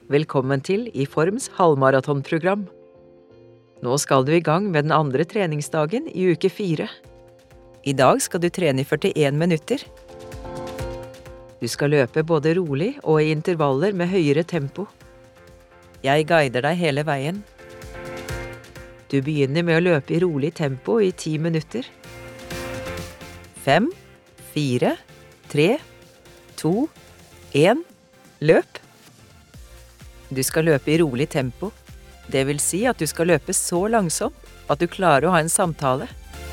Velkommen til I Forms halvmaratonprogram. Nå skal du I gang med den andre treningsdagen I uke 4. I dag skal du trene I 41 minutter. Du skal løpe både rolig og I intervaller med høyere tempo. Jeg guider deg hele veien. Du begynner med å løpe I rolig tempo I 10 minutter. 5, 4, 3, 2, 1, løp! Du skal løpe I rolig tempo. Det vil si at du skal løpe så langsomt at du klarer å ha en samtale.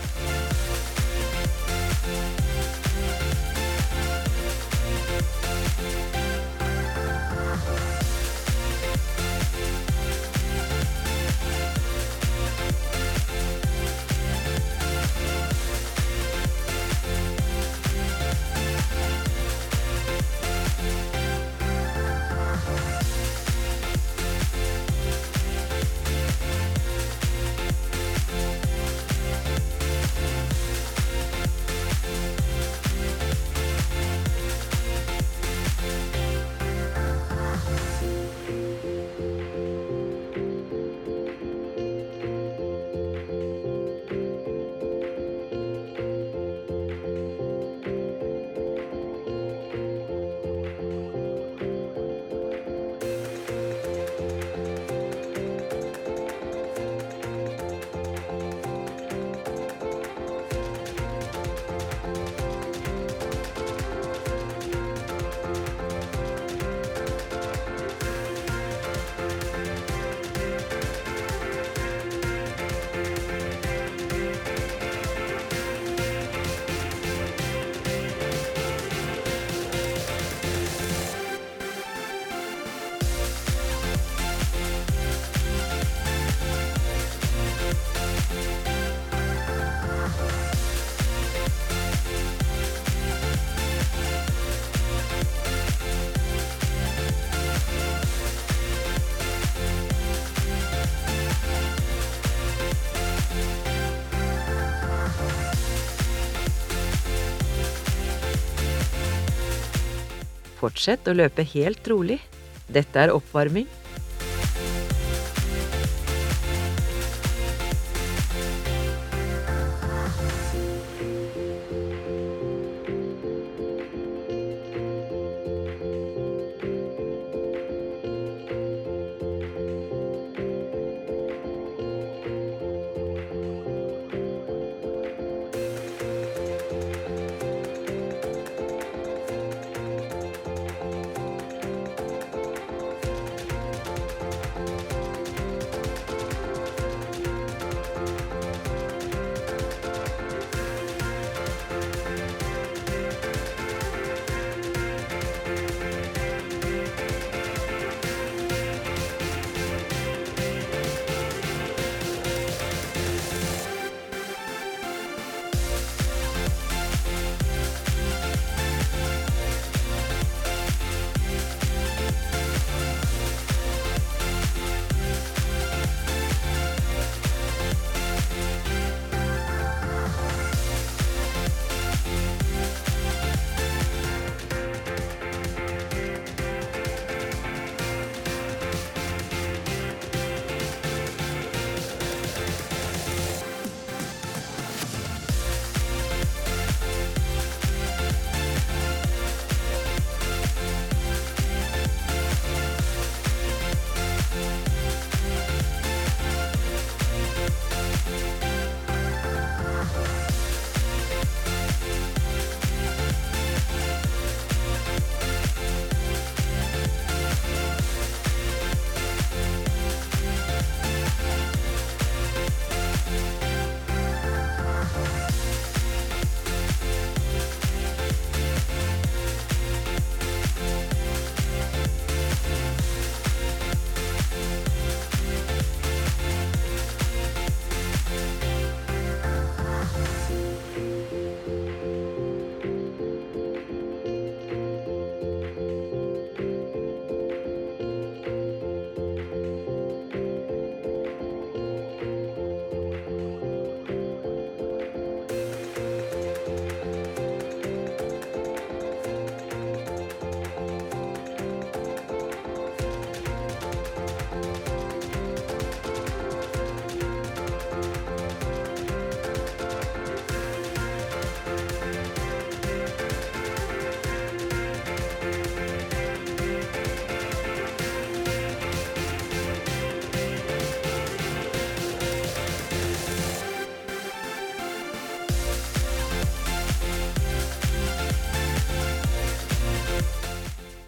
Fortsett å løpe helt rolig. Dette oppvarming.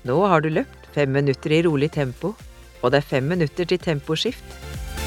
Nå har du løpt 5 minutter i rolig tempo, og det er 5 minutter til temposkift.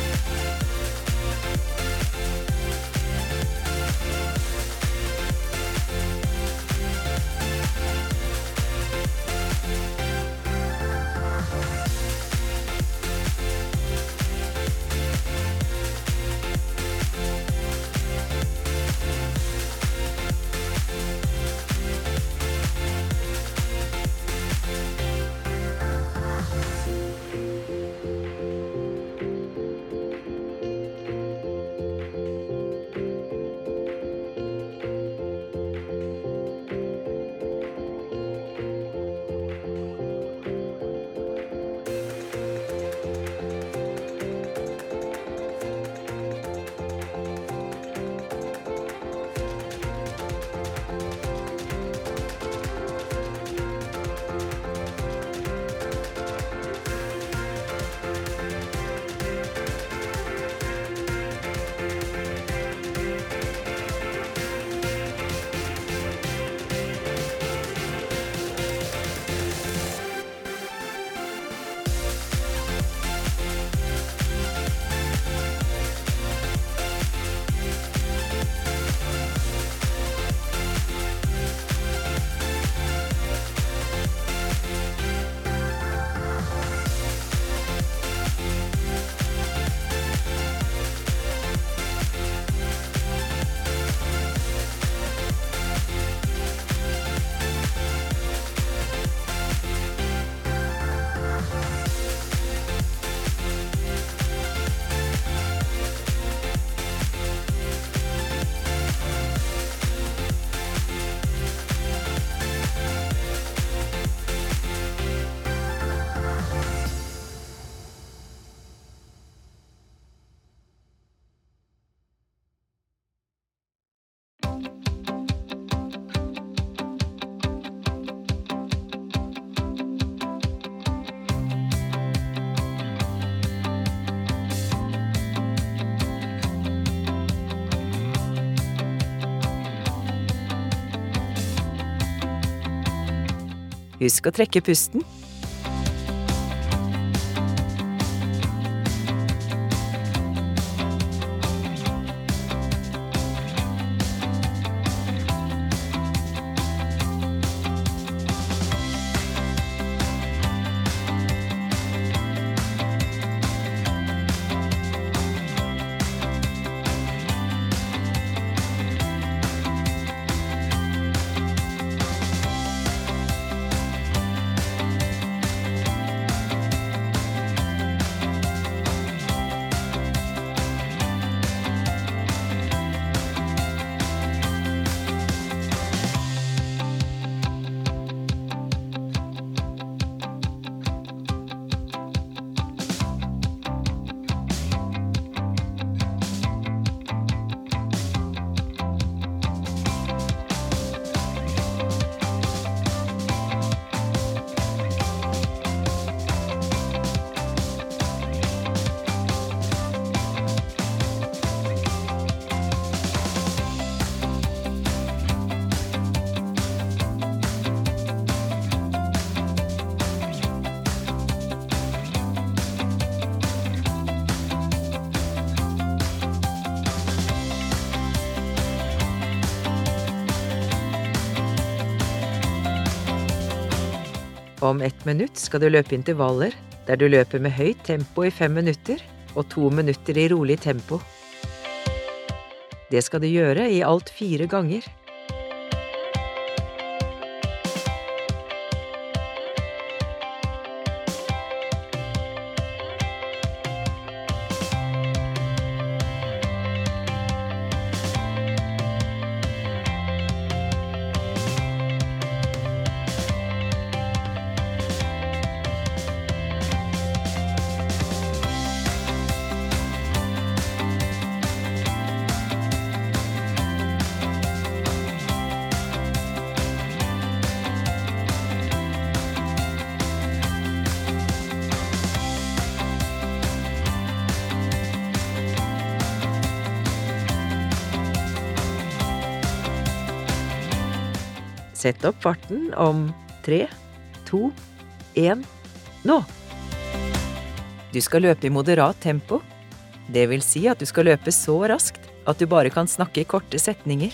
Husk å trekke pusten. Om 1 minutt skal du løpe intervaller, der du løper med høyt tempo i 5 minutter og 2 minutter i rolig tempo. Det skal du gjøre i alt 4 ganger. Sett opp farten om 3, 2, 1, nå! Du skal løpe i moderat tempo. Det vil si at du skal løpe så raskt at du bare kan snakke i korte setninger.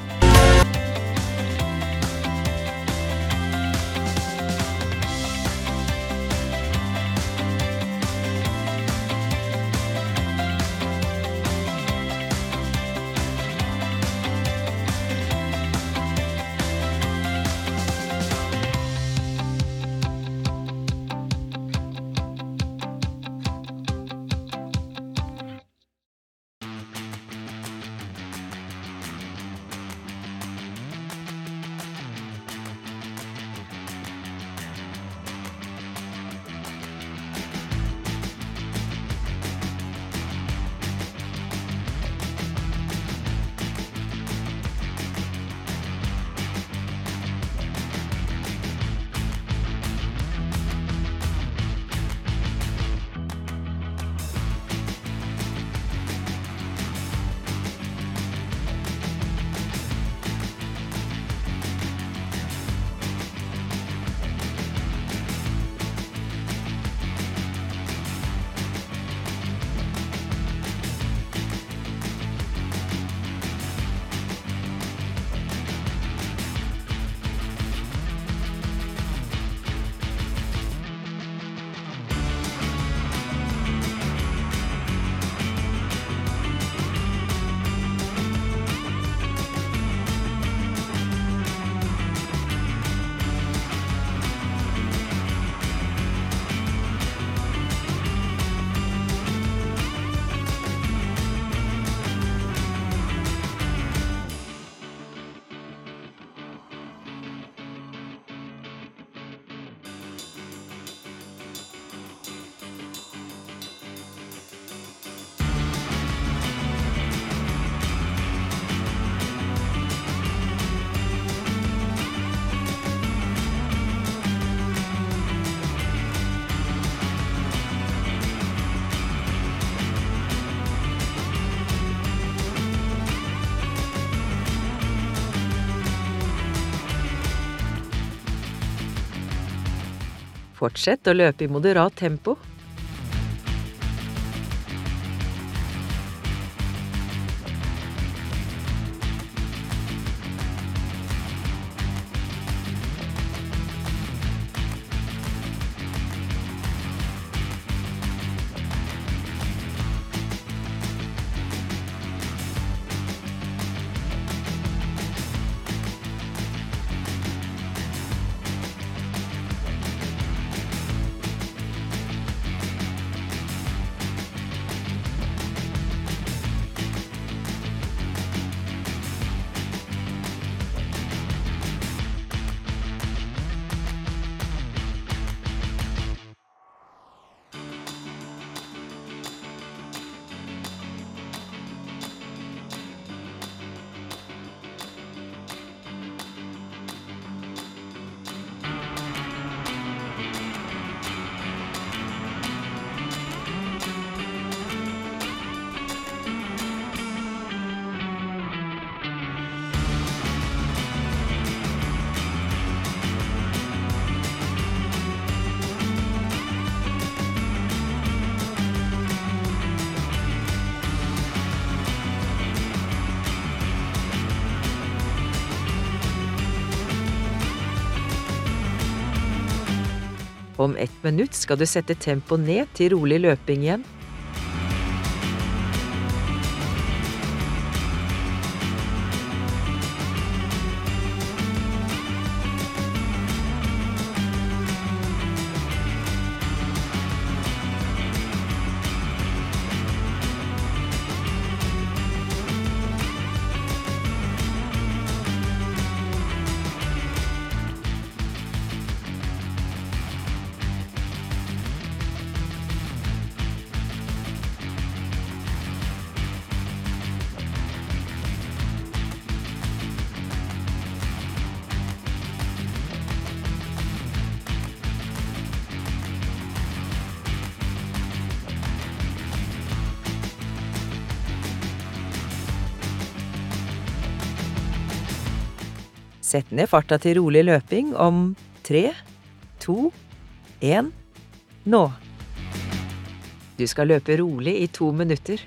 Fortsett å løpe i moderat tempo. Om 1 minutt skal du sette tempo ned til rolig løping igjen. Sett ned farta til rolig løping om 3, 2, 1. Nå. Du skal løpe rolig i 2 minutter.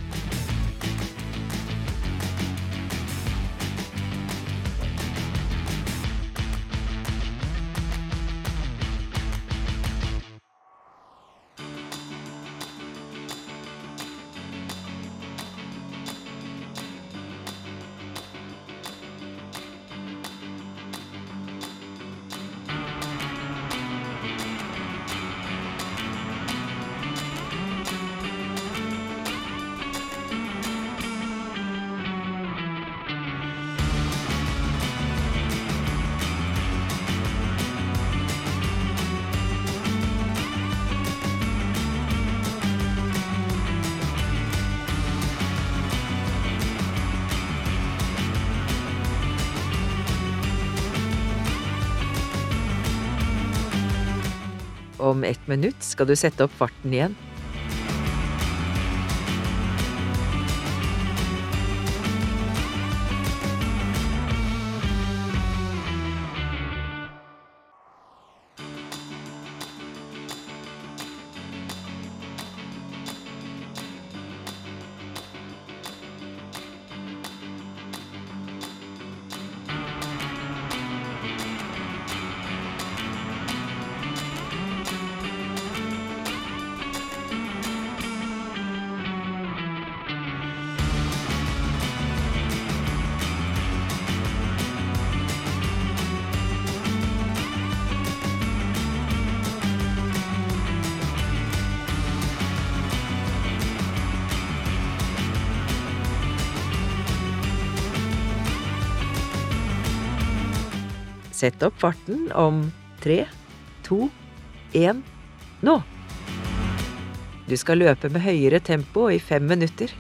Om 1 minutt skal du sette opp farten igjen. Sett opp farten om 3, 2, 1, nå! Du skal løpe med høyere tempo i 5 minutter.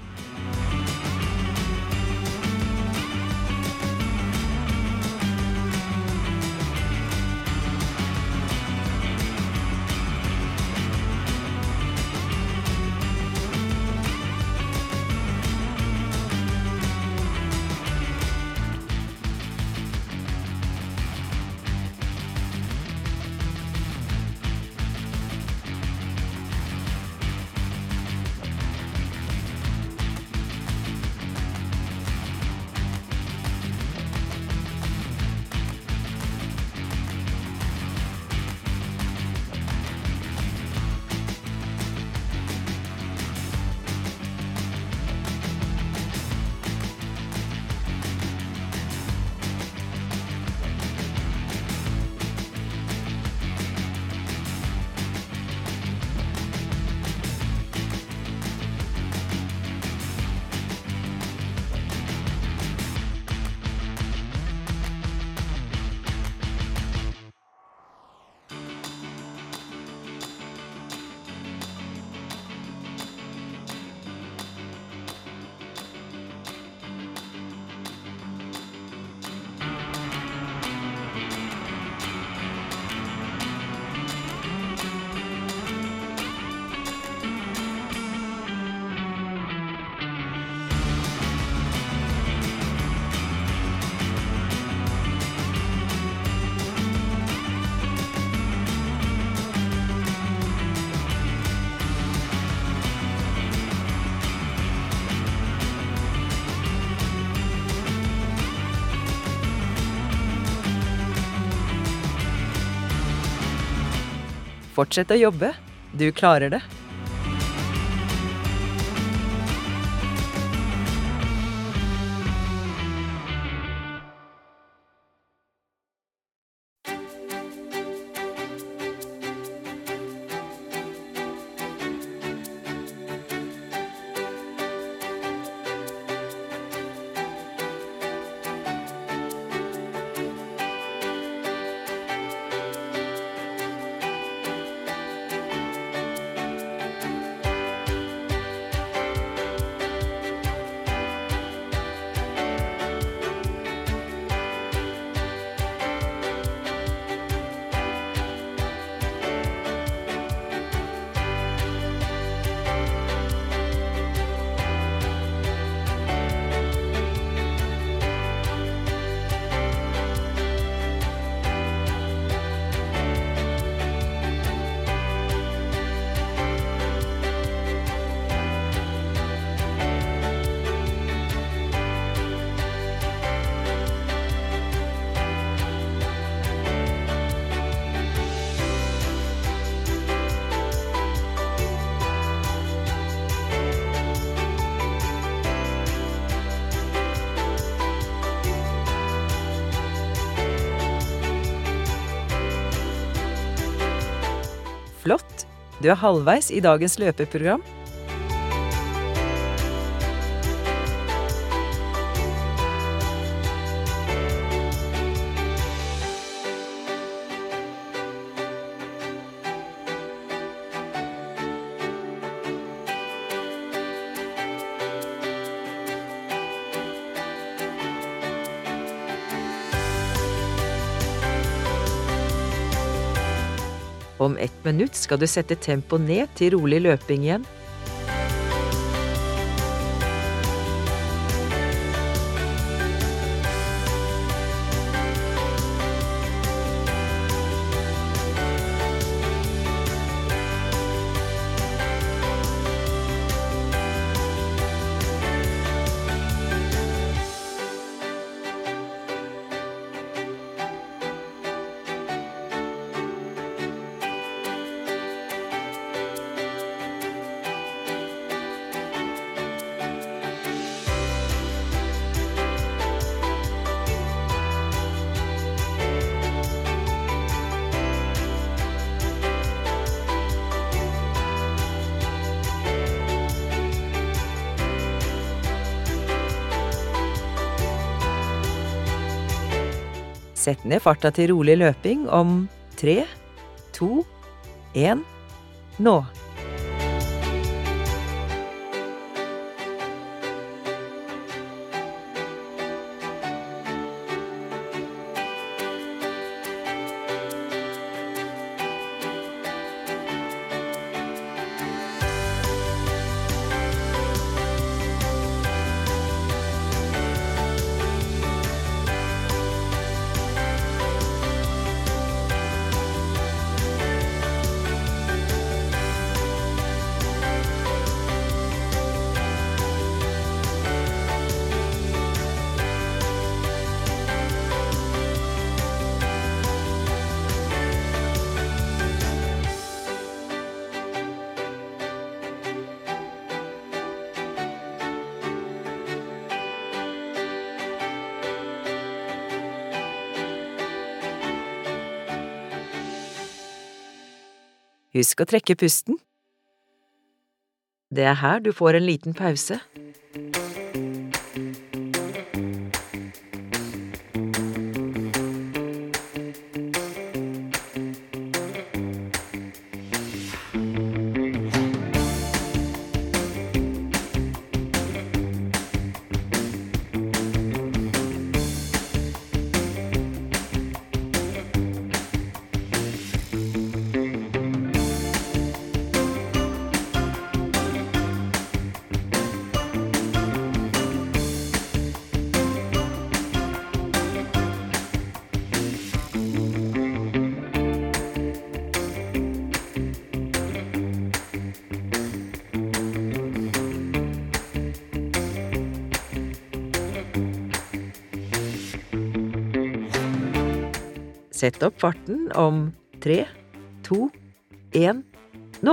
Fortsett å jobbe. Du klarer det. Du er halvveis i dagens løpeprogram. Om 1 minutt skal du sette tempo ned til rolig løping igjen. Sett ned farta til rolig løping om 3, 2, 1, nå! Husk å trekke pusten. Det er her du får en liten pause. Sett opp farten om 3, 2, 1, nå!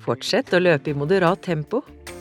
Fortsett å løpe i moderat tempo.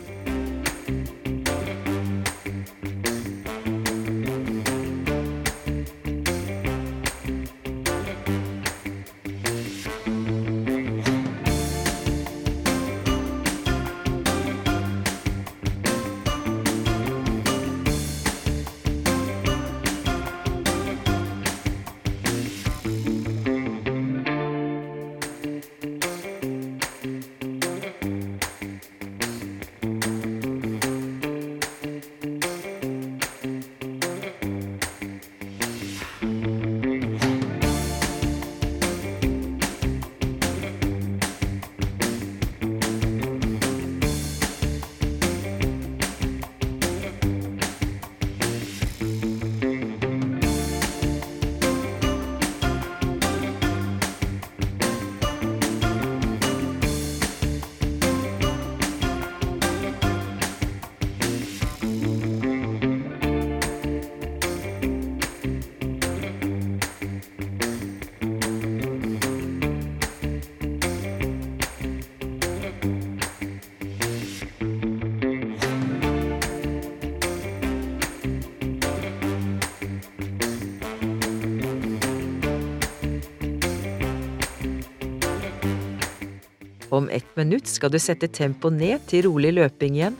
Om 1 minutt skal du sette tempo ned til rolig løping igjen.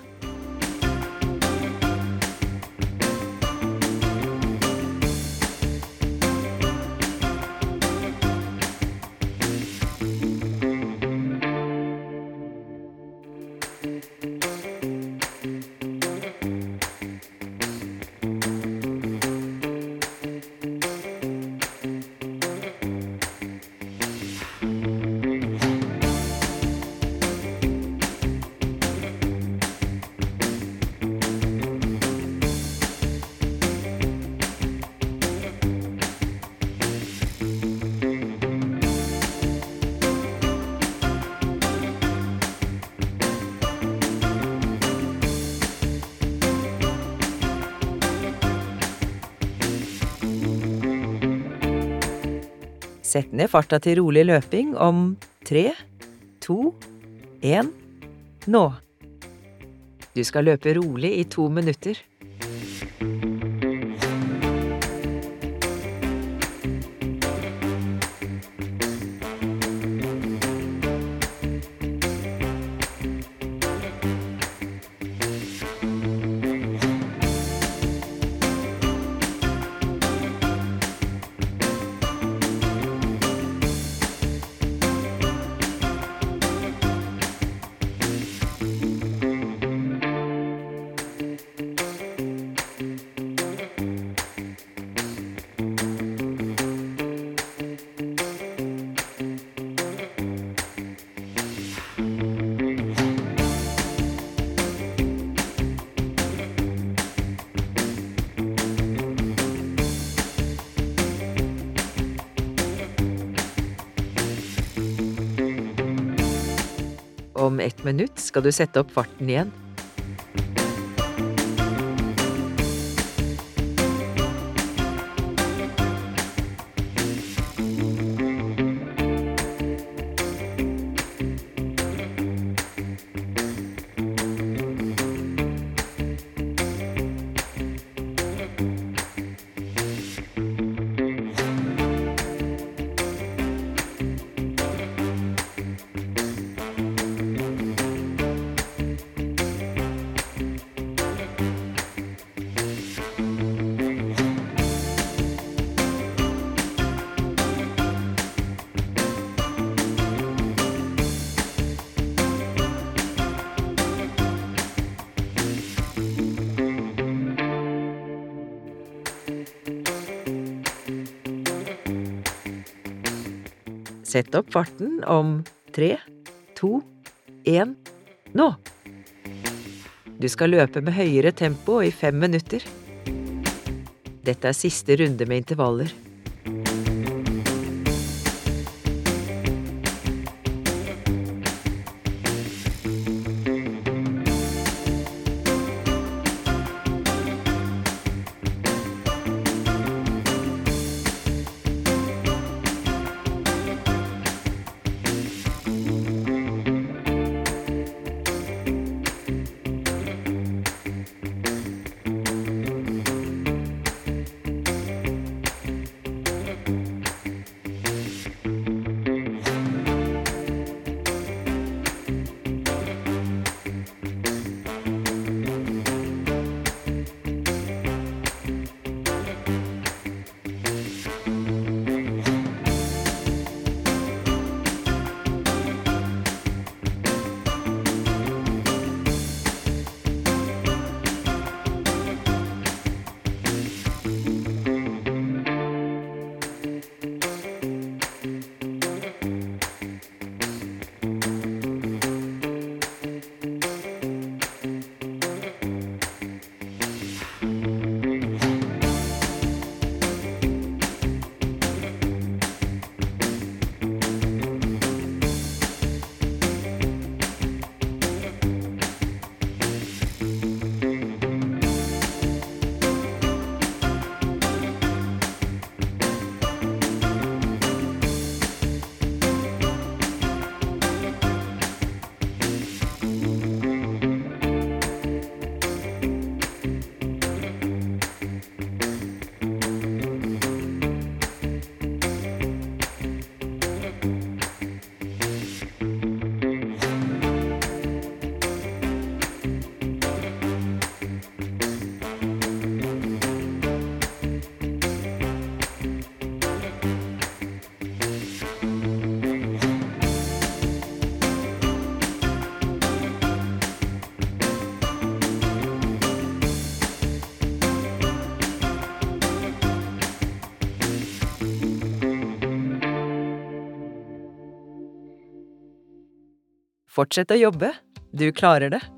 Sett ned farta til rolig løping om 3, 2, 1, nå. Du skal løpe rolig i 2 minutter. Om 1 minutt skal du sette opp farten igjen. Sett opp farten om 3, 2, 1, nå! Du skal løpe med høyere tempo i 5 minutter. Dette er siste runde med intervaller. Fortsett å jobbe. Du klarer det.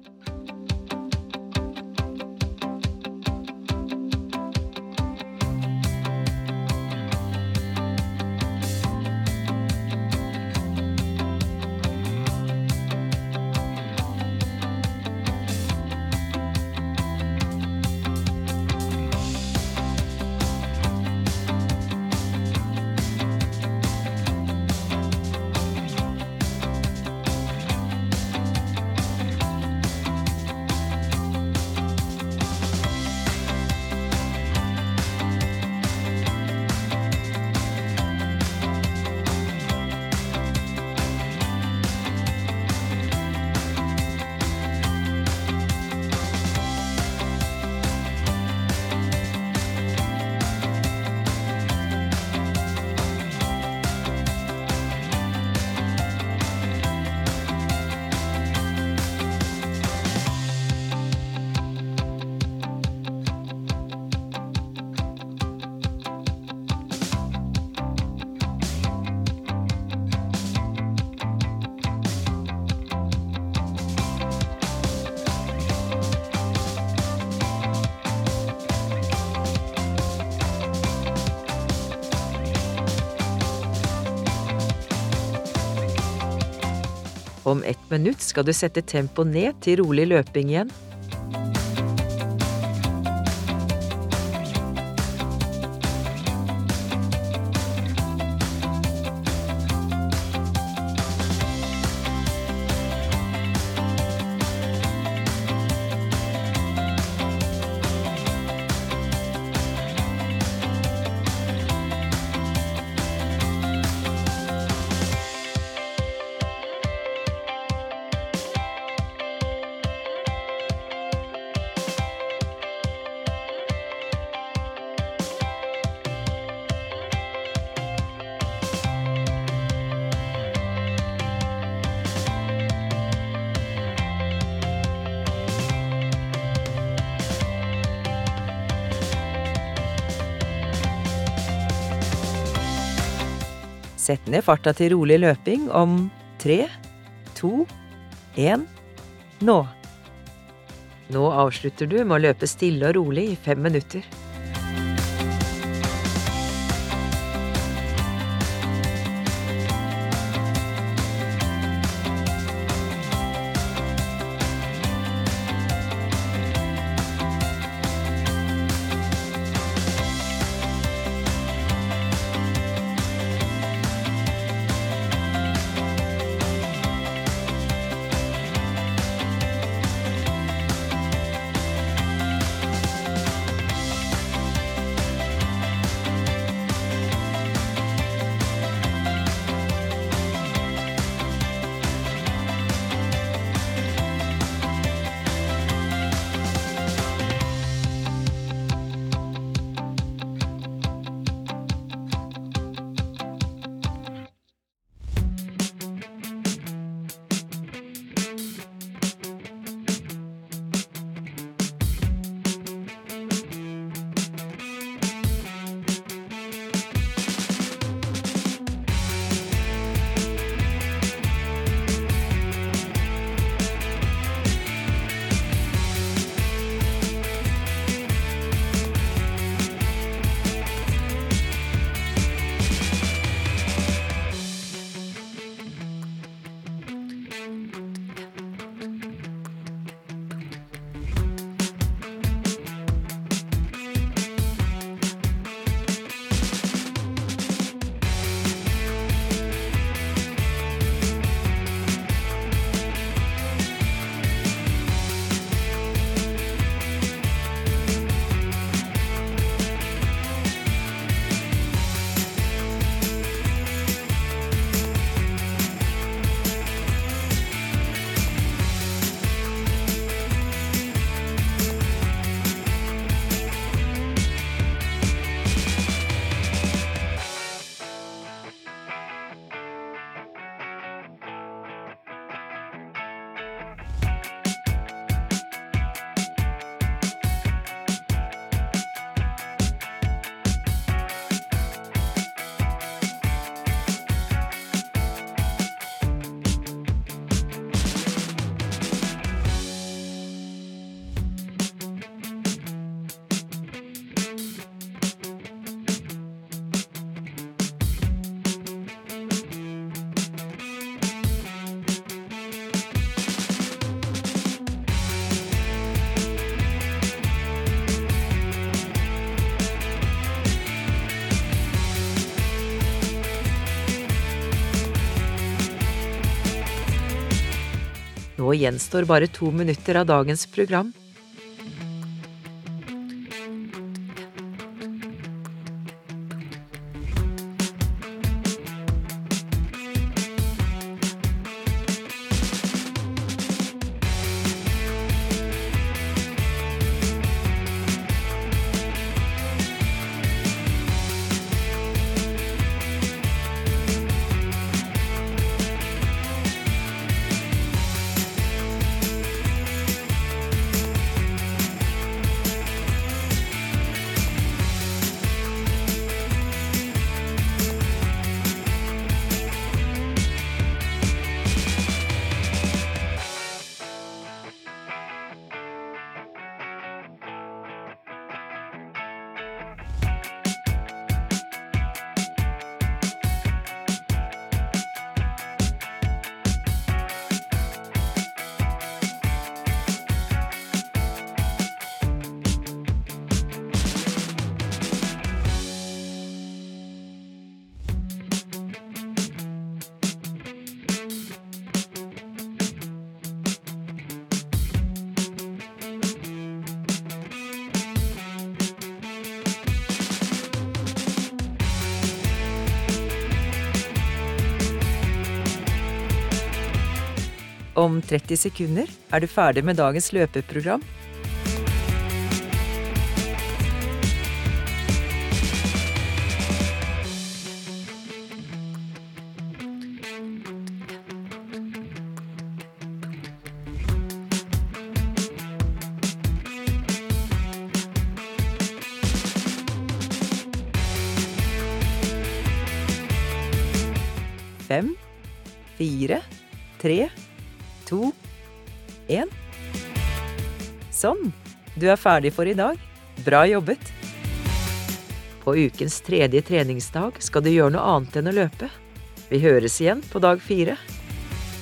Om 1 minutt skal du sette tempo ned til rolig løping igjen. Sett ned farta til rolig løping om 3, 2, 1, nå. Nå avslutter du med å løpe stille og rolig i 5 minutter. Nå gjenstår bare 2 minutter av dagens program. Om 30 sekunder er du ferdig med dagens løpeprogram. Fem, fire, tre, 2, 1. Sånn, du er ferdig for i dag. Bra jobbet! På ukens 3. treningsdag skal du gjøre noe annet enn å løpe. Vi høres igjen på dag 4.